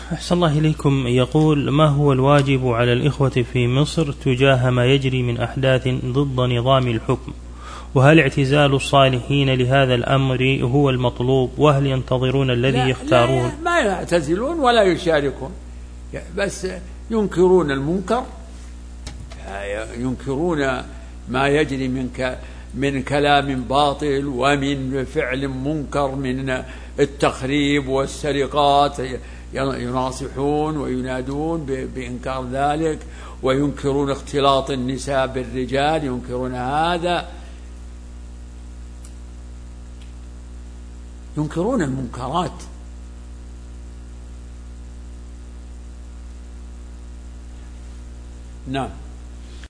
أحسن الله إليكم. يقول: ما هو الواجب على الإخوة في مصر تجاه ما يجري من أحداث ضد نظام الحكم؟ وهل اعتزال الصالحين لهذا الأمر هو المطلوب؟ وهل ينتظرون الذي يختارون؟ لا، ما يعتزلون ولا يشاركون، بس ينكرون المنكر، ينكرون ما يجري من كلام باطل ومن فعل منكر من التخريب والسرقات، يناصحون وينادون بإنكار ذلك، وينكرون اختلاط النساء بالرجال، ينكرون هذا، ينكرون المنكرات. نعم.